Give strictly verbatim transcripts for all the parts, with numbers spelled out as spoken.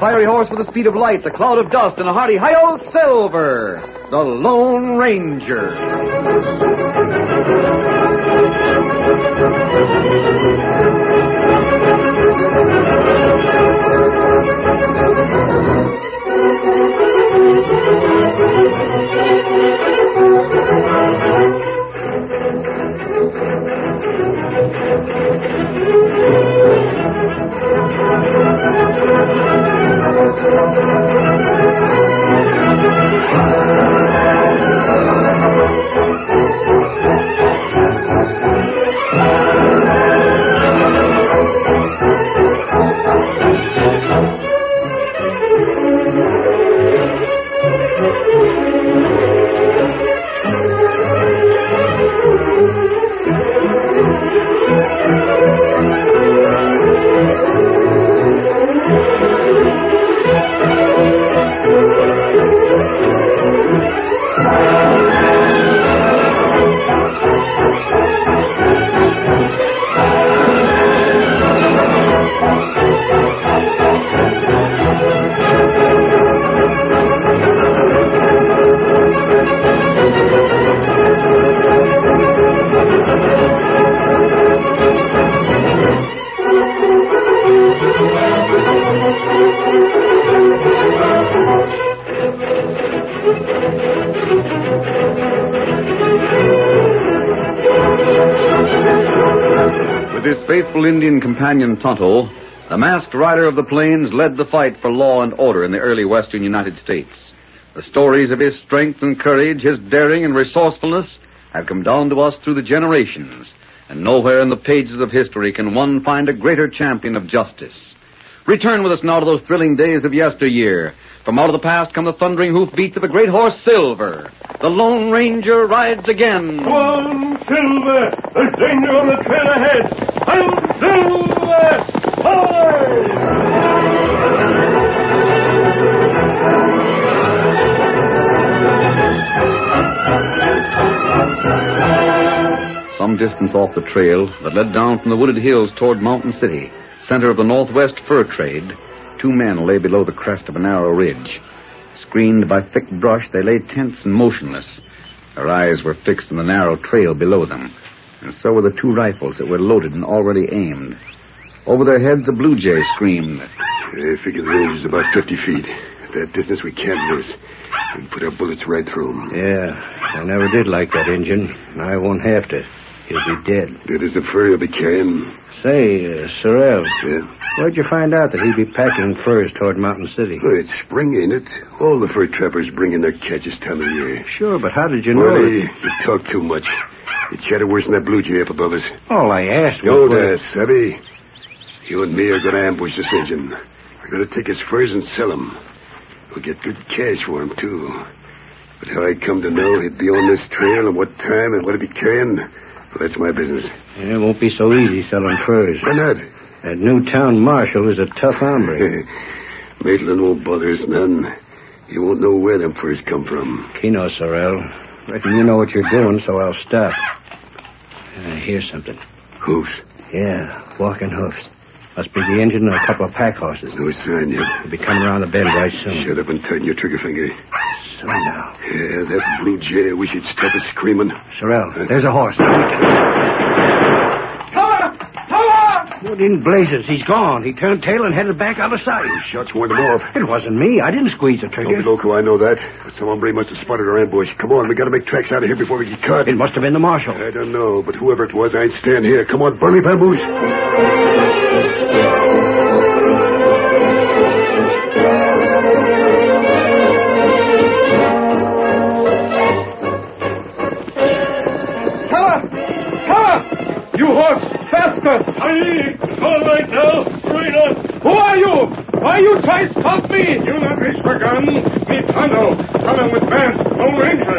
fiery horse with the speed of light, a cloud of dust, and a hearty hi-yo Silver, the Lone Ranger. With his faithful Indian companion Tonto, the masked rider of the plains led the fight for law and order in the early western United States. The stories of his strength and courage, his daring and resourcefulness have come down to us through the generations, and nowhere in the pages of history can one find a greater champion of justice. Return with us now to those thrilling days of yesteryear. From out of the past come the thundering hoofbeats of the great horse Silver. The Lone Ranger rides again. Come on, Silver! There's danger on the trail ahead! I'm Silver! Hi! Some distance off the trail that led down from the wooded hills toward Mountain City, center of the Northwest fur trade, two men lay below the crest of a narrow ridge. Screened by thick brush, they lay tense and motionless. Their eyes were fixed on the narrow trail below them, and so were the two rifles that were loaded and already aimed. Over their heads, a blue jay screamed. I figure the range is about fifty feet. At that distance, we can't miss. We can put our bullets right through him. Yeah, I never did like that Injun, and I won't have to. He'll be dead. Dead as a fur he'll be carrying. Say, uh, Sorrel. Yeah? Where'd you find out that he'd be packing furs toward Mountain City? Well, it's spring, ain't it? All the fur trappers bring in their catch this time of year. Sure, but how did you know? Well, that... you, you talk too much. You chatter worse than that blue jay up above us. All I asked was... Don't ask, Savvy. You and me are going to ambush this Injun. We're going to take his furs and sell them. We'll get good cash for him, too. But how I come to know he'd be on this trail and what time and what he'd be carrying, well, that's my business. Yeah, it won't be so easy selling furs. Why not? That new town marshal is a tough hombre. Maitland won't bother us none. You won't know where them furs come from. Keno, Sorrel. Reckon you know what you're doing, so I'll stop. I hear something. Hoofs? Yeah, walking hoofs. Must be the engine and a couple of pack horses. No sign yet. They'll be coming around the bend right soon. Shut up and tighten your trigger finger. So now. Yeah, that blue jay, I wish he'd stop his screaming. Sorrel, huh? There's a horse. Cover! Cover! What in blazes? He's gone. He turned tail and headed back out of sight. Those shots warned him off. It wasn't me. I didn't squeeze the trigger. Don't be loco, I know that. But some hombre must have spotted our ambush. Come on, we got to make tracks out of here before we get caught. It must have been the marshal. I don't know, but whoever it was, I ain't stand here. Come on, burn me bamboos. You horse, faster! Aye, all right now. Right on. Who are you? Why you try to stop me? You not reach for gun. Me Tonto, coming with Vance, Lone Ranger.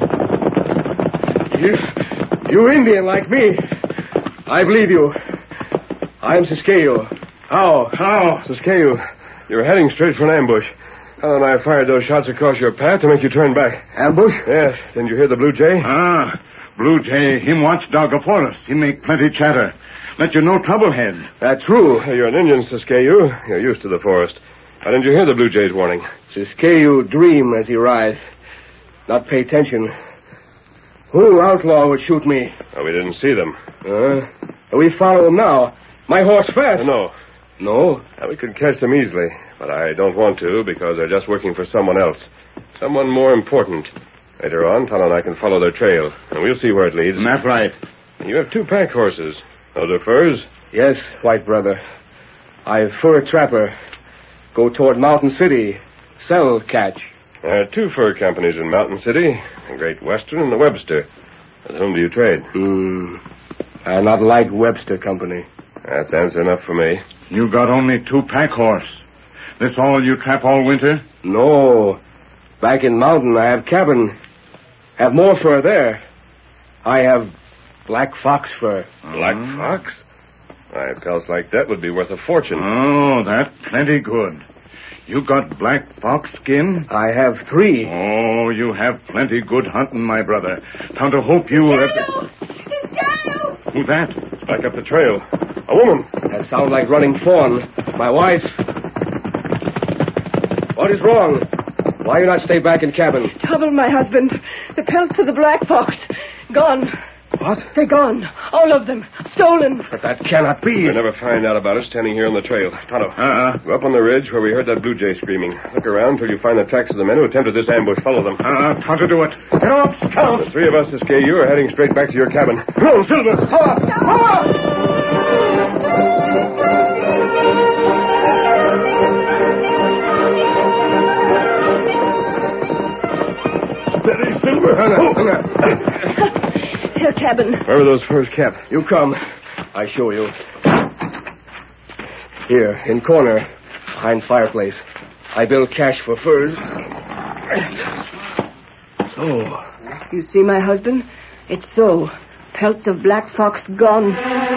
You, you Indian like me. I believe you. I'm Siskiyou. How? How? Siskiyou, you're heading straight for an ambush. Hal and I fired those shots across your path to make you turn back. Ambush? Yes. Didn't you hear the blue jay? Ah. Blue Jay, him watchdog of forest. He make plenty chatter. Let you know trouble head. That's true. You're an Indian, Siskiyou. You're used to the forest. Why didn't you hear the Blue Jay's warning? Siskiyou dream as he ride. Not pay attention. Who outlaw would shoot me? Oh, we didn't see them. Uh, we follow him now. My horse fast. No. No? Now, we could catch them easily, but I don't want to because they're just working for someone else. Someone more important. Later on, Tonto and I can follow their trail, and we'll see where it leads. That's right. You have two pack horses. Those are furs? Yes, white brother. I fur trapper. Go toward Mountain City. Sell catch. There are two fur companies in Mountain City, the Great Western and the Webster. With whom do you trade? Hmm. I not like Webster Company. That's answer enough for me. You got only two pack horse. This all you trap all winter? No. Back in mountain, I have cabin. Have more fur there. I have black fox fur. Black Mm. fox? Why, pelts like that would be worth a fortune. Oh, that plenty good. You got black fox skin? I have three. Oh, you have plenty good hunting, my brother. Tonto hope you... Siskiyou! Siskiyou! Who's that? Back up the trail. A woman. That sounds like running fawn. My wife. What is wrong? Why you not stay back in cabin? Trouble, my husband. The pelts of the black fox. Gone. What? They're gone. All of them. Stolen. But that cannot be. You'll never find out about us standing here on the trail. Tonto. Uh-uh. Go up on the ridge where we heard that Blue Jay screaming. Look around till you find the tracks of the men who attempted this ambush. Follow them. Uh-uh. Tonto do it. Get off, scout! The three of us, Siskiyou, are heading straight back to your cabin. Come on, Silver. Steady, Silver. Her cabin. Where were those furs kept? You come. I show you. Here, in corner, behind fireplace. I build cache for furs. So. You see, my husband? It's so. Pelts of black fox gone.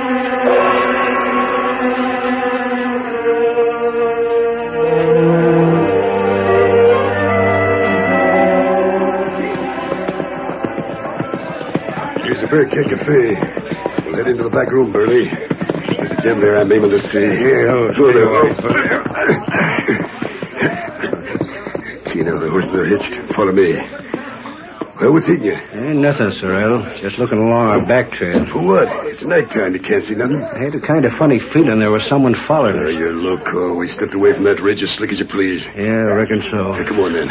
Here's a Bear Cake Cafe. We'll head into the back room, Burley. There's a gem there I'm aiming to see. Here, oh, Go there. See, now the horses are hitched. Follow me. Well, what's eating you? Ain't nothing, Sorrel. Just looking along our back trail. For what? It's nighttime. You can't see nothing. I had a kind of funny feeling there was someone following Oh, us. you're loco. We stepped away from that ridge as slick as you please. Yeah, I reckon so. Hey, come on, then.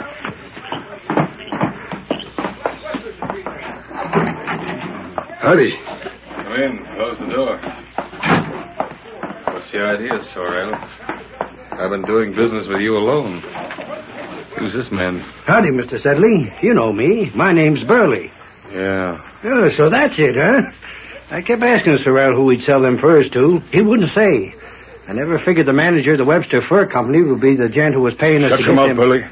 Howdy. Come in. Close the door. What's your idea, Sorrel? I've been doing business with you alone. Who's this man? Howdy, Mister Sedley. You know me. My name's Burley. Yeah. Oh, so that's it, huh? I kept asking Sorrel who we'd sell them furs to. He wouldn't say. I never figured the manager of the Webster Fur Company would be the gent who was paying us Shut to your get mouth, them. Burley.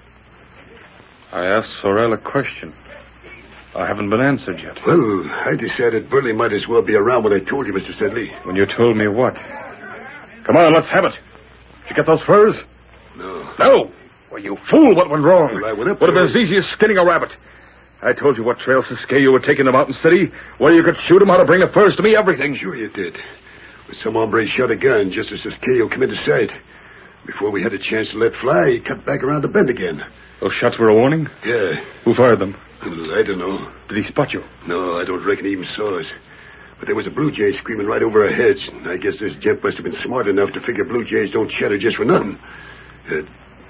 I asked Sorrel a question. I haven't been answered yet. Well, I decided Burley might as well be around when I told you, Mister Sedley. When you told me what? Come on, let's have it. Did you get those furs? No. No. Well, you fool, what went wrong? Well, I went up Would have there. been as easy as skinning a rabbit. I told you what trail Siskiyou would take in the Mountain City, where you could shoot him, how to bring the furs to me, everything. Sure you did. But some hombre shot a gun just as Siskiyou came into sight. Before we had a chance to let fly, he cut back around the bend again. Those shots were a warning? Yeah. Who fired them? Well, I don't know. Did he spot you? No, I don't reckon he even saw us. But there was a blue jay screaming right over our heads. And I guess this gent must have been smart enough to figure blue jays don't chatter just for nothing. Uh,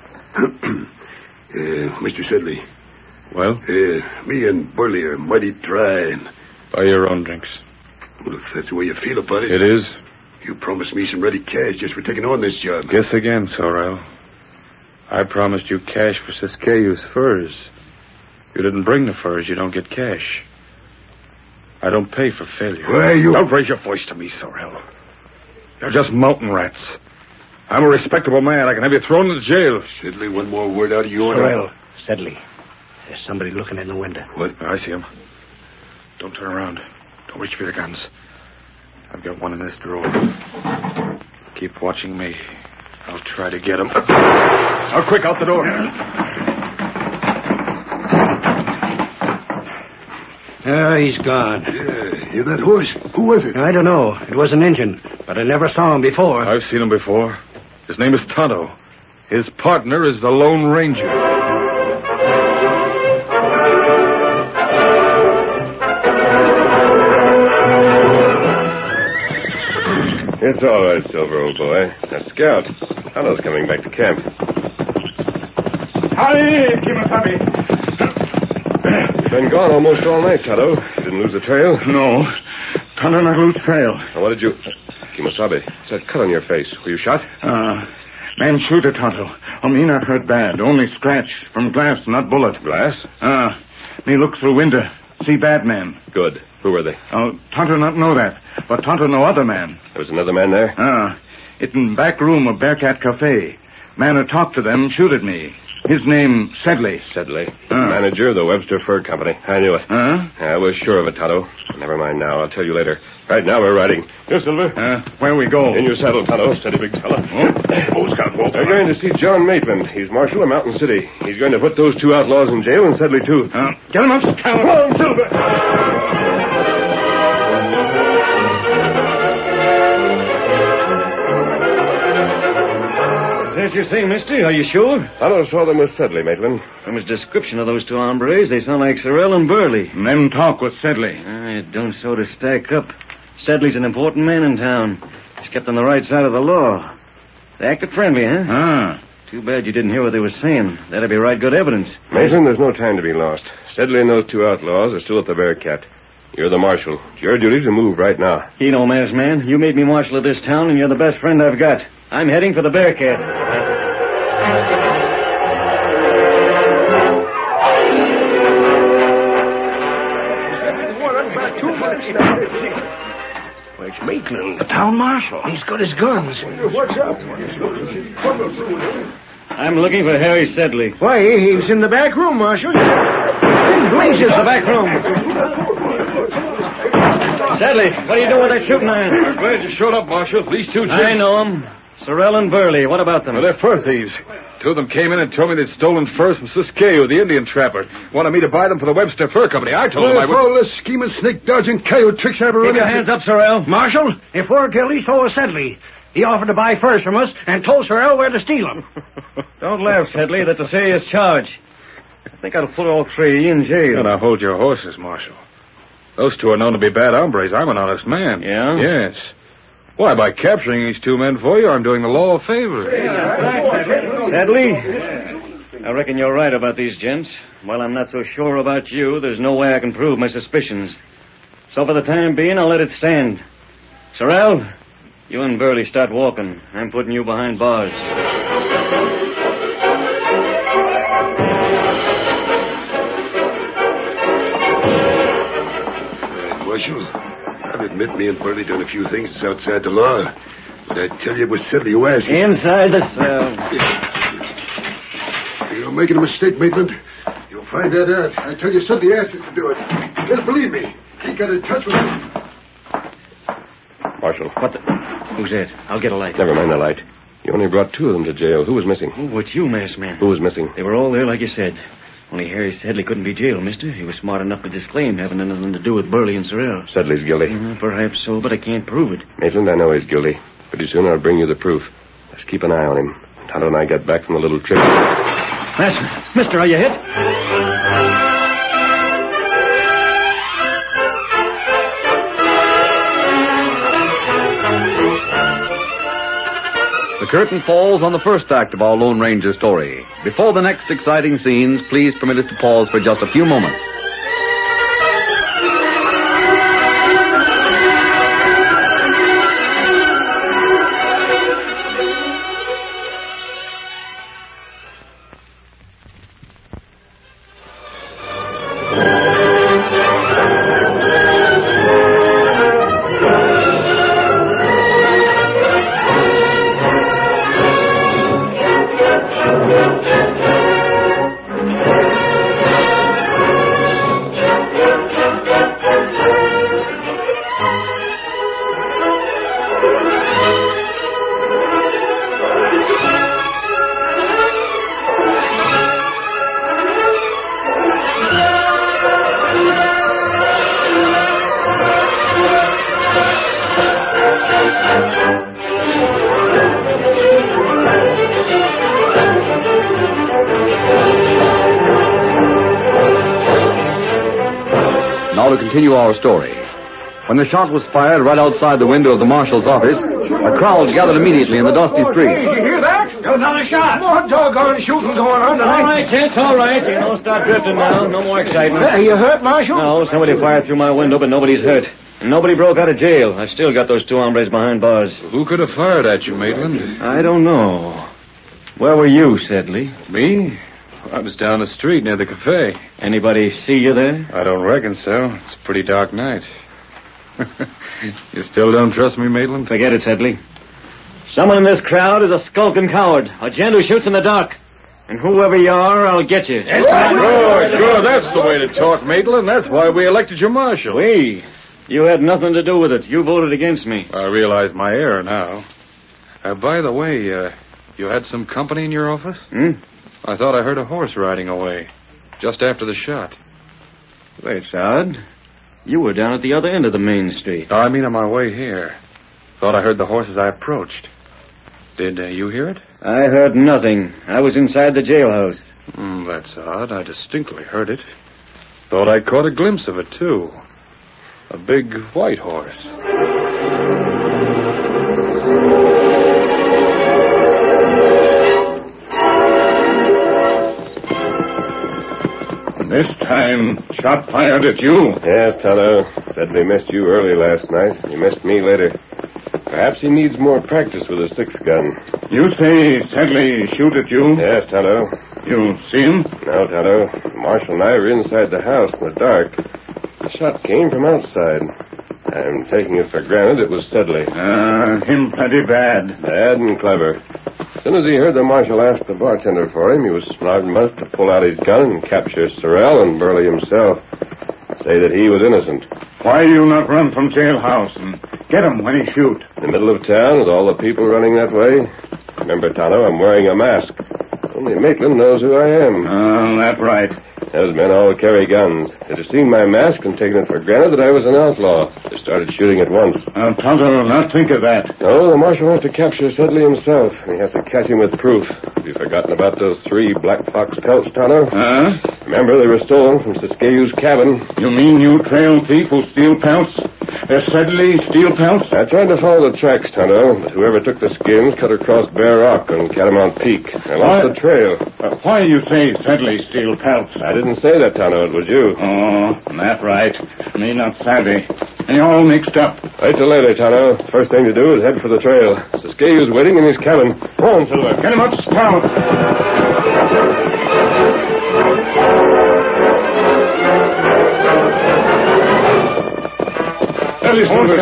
uh, Mister Sedley. Well? Uh, me and Burley are mighty dry. And, Buy your own drinks. well, if that's the way you feel about it. It is? You promised me some ready cash just for taking on this job. Guess again, Sorrel. I promised you cash for Siskiyou's furs. You didn't bring the furs, you don't get cash. I don't pay for failure. Why, you... Don't raise your voice to me, Sorrel. You're just mountain rats. I'm a respectable man. I can have you thrown into jail. Sedley, one more word out of you. Sorrel, Sedley. There's somebody looking in the window. What? I see him. Don't turn around. Don't reach for your guns. I've got one in this drawer. Keep watching me. I'll try to get him. Now, quick, out the door. Oh, he's gone. Yeah, hear that horse? Who was it? I don't know. It was an Injun, but I never saw him before. I've seen him before. His name is Tonto. His partner is the Lone Ranger. It's all right, Silver, old boy. Now, Scout, Tonto's coming back to camp. Hi, Kimasabi. You've been gone almost all night, Tonto. You didn't lose the trail? No. Tonto not lose trail. Now, what did you... Kimasabi, what's that cut on your face? Were you shot? Uh, man shoot at Tonto. Oh, me not hurt bad. Only scratch from glass, not bullet. Glass? Ah. Uh, me look through window. See bad man. Good. Who were they? Oh, Tonto not know that. But Tonto know other man. There was another man there? Ah. It in back room of Bearcat Cafe. Man who talked to them shoot at me. His name, Sedley. Sedley. The Uh. manager of the Webster Fur Company. I knew it. Huh? I was sure of it, Tonto. Never mind now. I'll tell you later. Right now we're riding. Here, Silver. Uh, where we go? In your saddle, Tonto. Steady, big fella. Oh, oh Scout, whoa. We're going to see John Maitland. He's marshal of Mountain City. He's going to put those two outlaws in jail and Sedley, too. Uh, get him up, Scout. Come on, Silver. Is that your thing, mister? Are you sure? Tonto saw them with Sedley, Maitland. From his description of those two hombres, they sound like Sorrell and Burley. And them talk with Sedley. Ah, it don't so to stack up. Sedley's an important man in town. He's kept on the right side of the law. They acted friendly, huh? Ah. Too bad you didn't hear what they were saying. That'd be right good evidence. Maitland, there's no time to be lost. Sedley and those two outlaws are still at the Bearcat. You're the marshal. It's your duty to move right now. You know, masked man, you made me marshal of this town, and you're the best friend I've got. I'm heading for the Bearcat. Where's Maitland? The town marshal. He's got his guns. What's up? I'm looking for Harry Sedley. Why, he's in the back room, Marshal. Blazes, the back room. Sedley, what are you doing with that shooting iron? I'm glad you showed up, Marshal. These two gents... I know them. Sorrell and Burley. What about them? Well, they're fur thieves. Two of them came in and told me they'd stolen furs from Siskiyou, the Indian trapper. Wanted me to buy them for the Webster Fur Company. I told them I would... all this scheming, snake-dodging, coyote tricks I ever Keep run your into- hands up, Sorrell. Marshal, if we're guilty, so is Sedley. He offered to buy furs from us and told Sorrell where to steal them. Don't laugh, Sedley. That's a serious charge. I think I'll put all three in jail. Now, hold your horses, Marshal. Those two are known to be bad hombres. I'm an honest man. Yeah? Yes. Why, by capturing these two men for you, I'm doing the law a favor. Sedley, I reckon you're right about these gents. While I'm not so sure about you, there's no way I can prove my suspicions. So for the time being, I'll let it stand. Sorrell, you and Burley start walking. I'm putting you behind bars. Marshal, I'll admit me and Burley done a few things that's outside the law. But I tell you, it was Sedley who asked me. Inside the cell. You're making a mistake, Maitland. You'll find that out. I tell you, Sedley asked us to do it. Just believe me. He got in touch with me. Marshal. What the... Who's that? I'll get a light. Never mind the light. You only brought two of them to jail. Who was missing? Oh, it's you, masked man. Who was missing? They were all there, like you said. Only Harry Sedley couldn't be jailed, mister. He was smart enough to disclaim having anything to do with Burley and Sorrell. Sedley's guilty. Mm, perhaps so, but I can't prove it. Maitland, I know he's guilty. Pretty soon I'll bring you the proof. Just keep an eye on him. Tonto and I got back from the little trip. Master, mister, are you hit? The curtain falls on the first act of our Lone Ranger story. Before the next exciting scenes, please permit us to pause for just a few moments. continue our story. When the shot was fired right outside the window of the marshal's office, a crowd gathered immediately in the dusty street. Did you hear that? There's another shot. More doggone shooting going on tonight. All right, gents, all right. You know, stop drifting now. No more excitement. Are you hurt, Marshal? No, somebody fired through my window, but nobody's hurt. And nobody broke out of jail. I've still got those two hombres behind bars. Who could have fired at you, Maitland? I don't know. Where were you, Sedley? Me? I was down the street near the cafe. Anybody see you there? I don't reckon so. It's a pretty dark night. You still don't trust me, Maitland? Forget it, Sedley. Someone in this crowd is a skulking coward, a gent who shoots in the dark. And whoever you are, I'll get you. Sure, sure, that's the way to talk, Maitland. That's why we elected you marshal. We? You had nothing to do with it. You voted against me. I realize my error now. Uh, by the way, uh, you had some company in your office? Hmm? I thought I heard a horse riding away, just after the shot. That's odd. You were down at the other end of the main street. I mean on my way here. Thought I heard the horse as I approached. Did uh, you hear it? I heard nothing. I was inside the jailhouse. Mm, that's odd. I distinctly heard it. Thought I caught a glimpse of it, too. A big white horse. This time, shot fired at you. Yes, Tonto. Sedley missed you early last night. You missed me later. Perhaps he needs more practice with a six-gun. You say Sedley shoot at you? Yes, Tonto. You see him? No, Tonto. Marshal and I were inside the house in the dark. The shot came from outside. I'm taking it for granted it was Sedley. Ah, uh, him plenty bad. Bad and clever. As soon as he heard the marshal ask the bartender for him, he was smart enough to pull out his gun and capture Sorrell and Burley himself. Say that he was innocent. Why do you not run from jailhouse and get him when he shoot? In the middle of town with all the people running that way? Remember, Tonto, I'm wearing a mask. Only Maitland knows who I am. Oh, that's right. Those men all carry guns. They'd have seen my mask and taken it for granted that I was an outlaw. They started shooting at once. Uh, Tonto will not think of that. No, the marshal has to capture Sedley himself. He has to catch him with proof. Have you forgotten about those three Black Fox pelts, Tonto? Huh? Remember, they were stolen from Siskiyou's cabin. You mean you trail thief who steal pelts? They're Sedley steal pelts? I tried to follow the tracks, Tonto, but whoever took the skins cut across Bear Rock on Catamount Peak. I lost the trail. Uh, why you say Sedley steal pelts? I didn't say that, Tonto. It was you. Oh, that's right. Me not savvy. And you all mixed up. Wait till later, Tonto. First thing to do is head for the trail. Siskiyou's waiting in his cabin. Go on, Silver. Get him up, Scout. Early, Silver.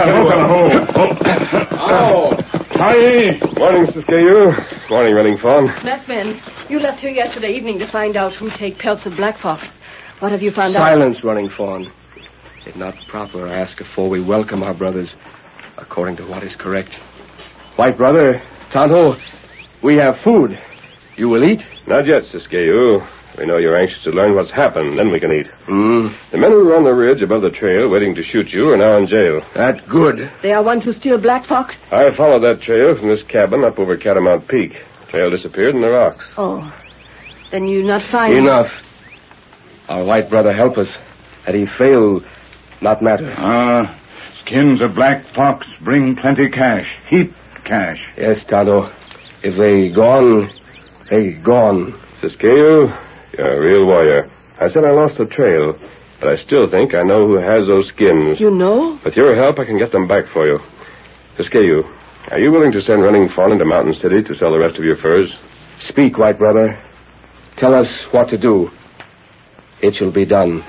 Oh. Hi. Morning, Siskiou. Morning, Running Fawn. Glassman, you left here yesterday evening to find out who take pelts of Black Fox. What have you found out? Silence, Running Fawn. It's not proper I ask before we welcome our brothers, according to what is correct. White brother, Tonto, we have food. You will eat? Not yet, Siskiou. We know you're anxious to learn what's happened, then we can eat. Mm. The men who were on the ridge above the trail waiting to shoot you are now in jail. That's good. They are ones who steal Black Fox? I followed that trail from this cabin up over Catamount Peak. The trail disappeared in the rocks. Oh. Then you not find... Enough. Our white brother help us. Had he failed, not matter. Ah, skins of Black Fox bring plenty cash. Heap cash. Yes, Tonto. If they gone, they gone. Siskiou, you're a real warrior. I said I lost the trail, but I still think I know who has those skins. You know? With your help, I can get them back for you. Siskiou, are you willing to send Running Fawn into Mountain City to sell the rest of your furs? Speak, white brother. Tell us what to do. It shall be done.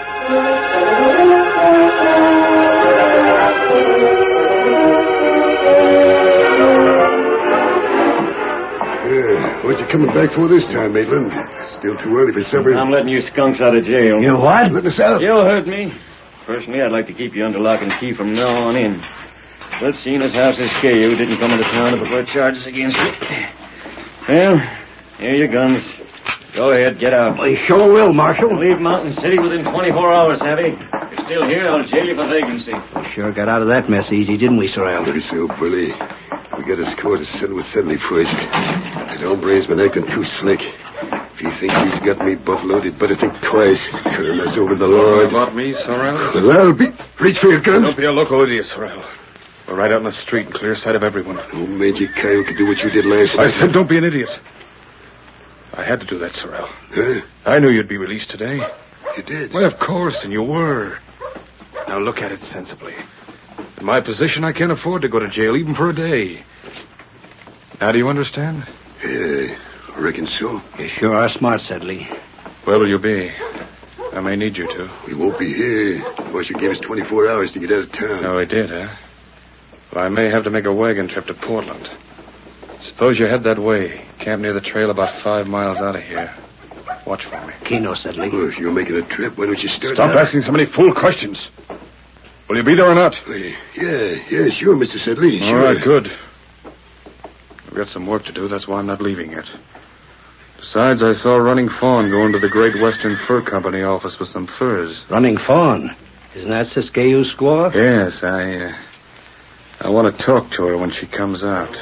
What you coming back for this time, Maitland? Still too early for supper. I'm letting you skunks out of jail. You what? Let us out. You'll hurt me. Personally, I'd like to keep you under lock and key from now on in. But seeing as how Siskiyou didn't come into town to prefer charges against you. Well, here are your guns. Go ahead, get out. I sure will, Marshal. Leave Mountain City within twenty-four hours, Savvy. If you're still here, I'll jail you for vagrancy. We sure got out of that mess easy, didn't we, Sorrel? Maybe so, Burley. We got a score to settle with Sedley first. That hombre's been acting too slick. If you think he's got me buffaloed, he'd better think twice. Turn us over the Lord. About me, Sorrel? Well, I'll be... Reach for your guns. Don't be a local idiot, Sorrel. We're right out in the street in clear sight of everyone. Who made you coyote to do what you did last I night? said don't be an idiot. I had to do that, Sorrel. Huh? I knew you'd be released today. You did? Well, of course, and you were. Now look at it sensibly. In my position, I can't afford to go to jail even for a day. Now, do you understand? Yeah, I reckon so. You sure are smart, Sedley. Where will you be? I may need you to. We won't be here. Washer gave us twenty-four hours to get out of town. Oh, he did, huh? Well, I may have to make a wagon trip to Portland. Suppose you head that way. Camp near the trail about five miles out of here. Watch for me. Keno, Sedley. Well, if you're making a trip, why don't you start Stop now? asking so many fool questions. Will you be there or not? Uh, yeah, yeah, sure, Mister Sedley. All Sure. right, good. I've got some work to do. That's why I'm not leaving yet. Besides, I saw Running Fawn go into the Great Western Fur Company office with some furs. Running Fawn. Isn't that Siskiyou's squaw? Yes, I, uh, I want to talk to her when she comes out.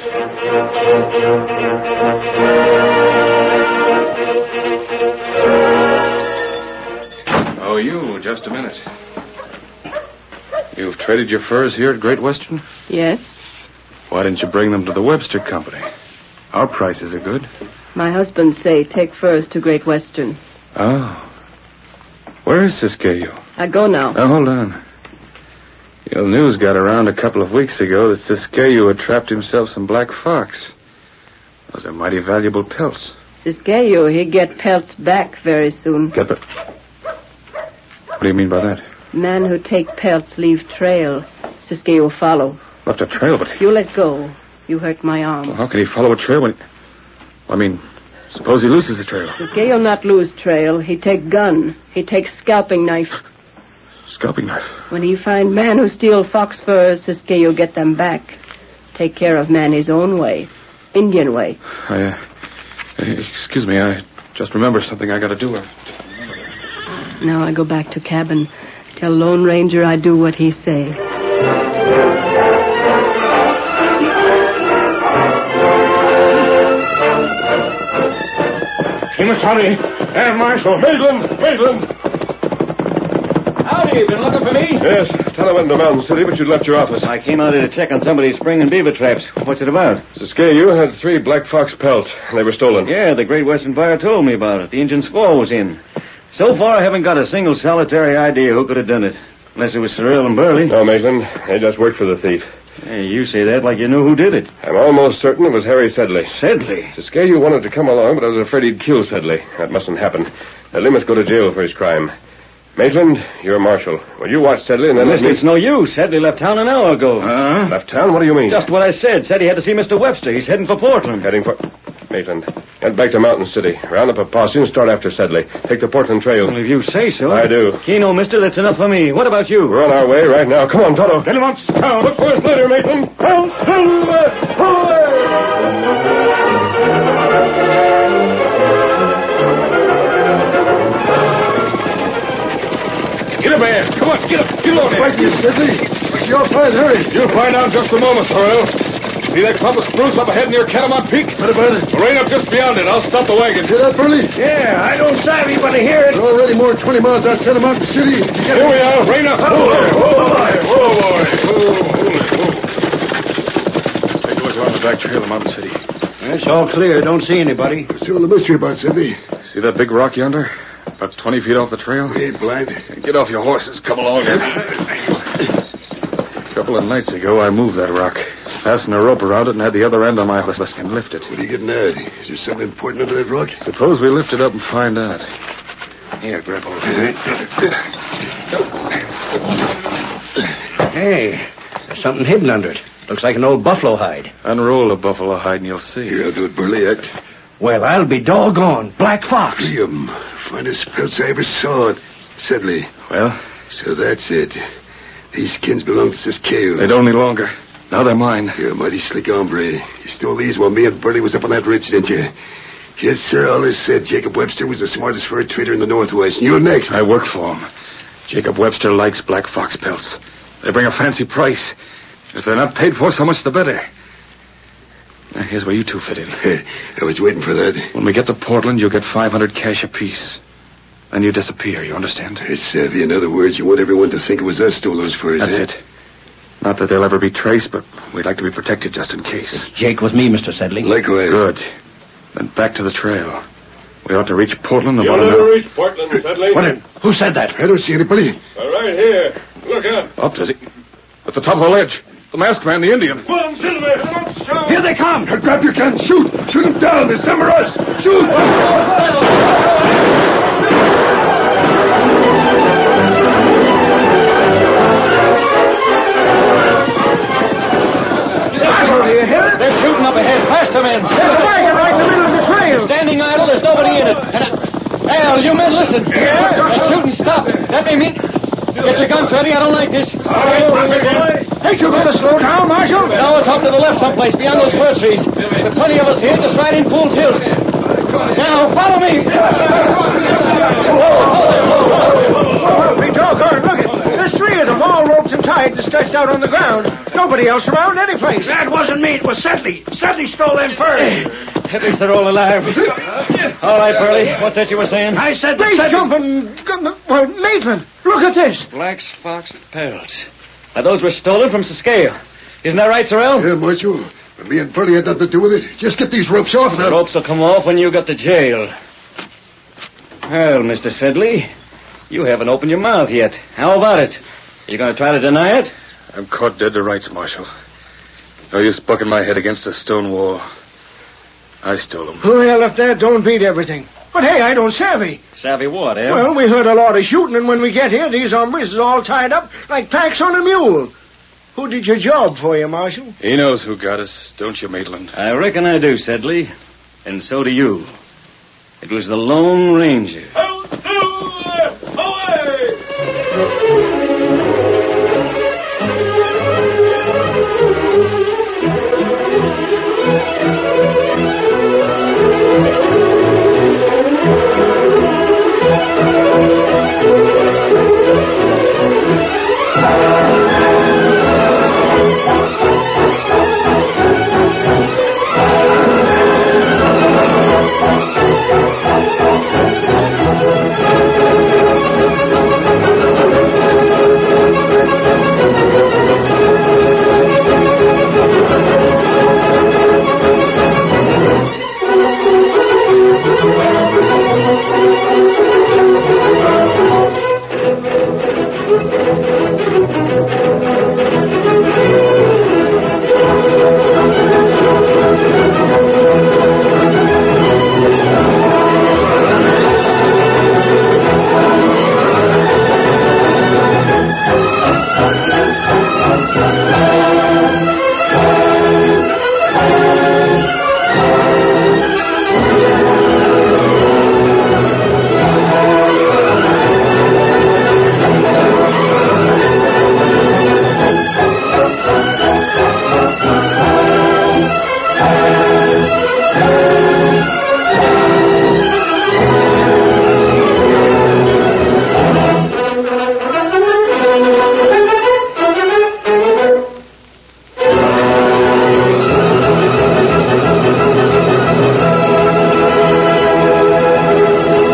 Oh, you, just a minute. You've traded your furs here at Great Western? Yes. Why didn't you bring them to the Webster Company? Our prices are good. My husband say take furs to Great Western. Oh. Where is Siskiyou? I go now. Now, hold on. The old news got around a couple of weeks ago that Siskiyou had trapped himself some black fox. Those are mighty valuable pelts. Siskiyou, he get pelts back very soon. Get the... What do you mean by that? Man who take pelts leave trail. Siskiyou follow. Left a trail, but... You let go. You hurt my arm. Well, how can he follow a trail when... I mean, suppose he loses the trail. Siskiyou not lose trail. He take gun. He take scalping knife. Scalping knife? When he find man who steal fox furs, Siskiyou get them back. Take care of man his own way. Indian way. I, uh, excuse me, I just remember something I got to do. Now I go back to cabin. Tell Lone Ranger I do what he say. You must hurry. Air Marshal. Maitland! Maitland! Howdy, been looking for me? Yes, tell I went into Mountain City, but you'd left your office. I came out here to check on somebody's spring and beaver traps. What's it about? Siskiyou had three black fox pelts. They were stolen. Yeah, the Great Western buyer told me about it. The Indian squaw was in. So far, I haven't got a single solitary idea who could have done it. Unless it was Sorrel and Burley. No, Maitland. They just worked for the thief. Hey, you say that like you knew who did it. I'm almost certain it was Harry Sedley. Sedley? Siskiyou wanted to come along, but I was afraid he'd kill Sedley. That mustn't happen. Sedley must go to jail for his crime. Maitland, you're marshal. Will you watch Sedley and then let me... It's no use. Sedley left town an hour ago. Uh, left town? What do you mean? Just what I said. Said he had to see Mister Webster. He's heading for Portland. Heading for... Maitland, head back to Mountain City. Round up a posse and start after Sedley. Take the Portland Trail. Well, if you say so. I do. Keno, mister, that's enough for me. What about you? We're on our way right now. Come on, Toto. Get him on town. Look for us later, Maitland. Out, Silver! Get up, man. Come on, get up. Get along there. Fight you, Sedley. What's your plan? Hurry. You'll find out in just a moment, Sorrel. See that clump of spruce up ahead near Catamount Peak? What about it? Rain up just beyond it. I'll stop the wagon. Hear that, Burley? Yeah, I don't savvy, but I hear it. We're already more than twenty miles outside of Mountain City. Here we are. Rain up. Oh, there. oh, boy. Whoa, boy. Whoa, whoa. Take a look around the back trail of Mountain City. It's all clear. Don't see anybody. What's all the mystery about, Sedley? See that big rock yonder? About twenty feet off the trail? We ain't blind. Get off your horses. Come along. A couple of nights ago, I moved that rock. Fastened a rope around it and had the other end on my horse and lift it. What are you getting at? Is there something important under that rock? Suppose we lift it up and find out. Here, grab hold of it. Hey, there's something hidden under it. Looks like an old buffalo hide. Unroll the buffalo hide and you'll see. Here, I'll do it, Burley. Act. Well, I'll be doggone. Black fox. Liam, finest pelts I ever saw. Sedley. Well? So that's it. These skins belong to Siskiyou. They don't any longer. Now they're mine. You're a mighty slick hombre. You stole these while me and Burley was up on that ridge, didn't you? Yes, sir. I always said Jacob Webster was the smartest fur trader in the Northwest. And you're next. I work for him. Jacob Webster likes black fox pelts. They bring a fancy price. If they're not paid for, so much the better. Now, here's where you two fit in. I was waiting for that. When we get to Portland, you'll get five hundred cash apiece. Then you disappear, you understand? Hey, Savvy, in other words, you want everyone to think it was us stole those furs, That's eh? it. Not that they'll ever be traced, but we'd like to be protected just in case. Jake with me, Mister Sedley. Likewise. Good. Then back to the trail. We ought to reach Portland You'll about never an hour. reach Portland, Sedley. What? Who said that? I don't see anybody. All right, here. Look up. Up, does he? At the top of the ledge. The masked man, the Indian. Come on, Silver. Here they come. Now grab your gun. Shoot. Shoot them down. There's some of us. Shoot. They're shooting up ahead. Faster, men. There's a wagon right in the middle of the trail. Standing idle, there's nobody in it. And uh, Al, you men, listen. Yeah? The shooting stopped. That may mean... Get your guns ready. I don't like this. Ain't you going to slow down, Marshal? No, it's off to the left someplace, beyond those fir trees. There are plenty of us here, just right in full tilt. Now, follow me. Be doggone, look it. There's three of them, all roped and tied and stretched out on the ground. Nobody else around any place. That wasn't me. It was Sedley. Sedley stole them furs. At least they're all alive. All right, Burley. What's that you were saying? I said they jumping. Well, Maitland, look at this. Black's fox pelts. Now, those were stolen from Siskiyou. Isn't that right, Sorrel? Yeah, Marshal. But me and Burley had nothing to do with it. Just get these ropes off now. The ropes will come off when you get to jail. Well, Mister Sedley, you haven't opened your mouth yet. How about it? You going to try to deny it? I'm caught dead to rights, Marshal. No use bucking my head against a stone wall. I stole them. Well, if that don't beat everything. But hey, I don't savvy. Savvy what, eh? Well, we heard a lot of shooting, and when we get here, these hombres is all tied up like packs on a mule. Who did your job for you, Marshal? He knows who got us, don't you, Maitland? I reckon I do, Sedley. And so do you. It was the Lone Ranger.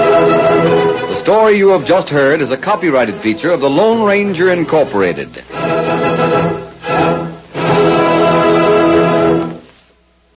The story you have just heard is a copyrighted feature of the Lone Ranger Incorporated.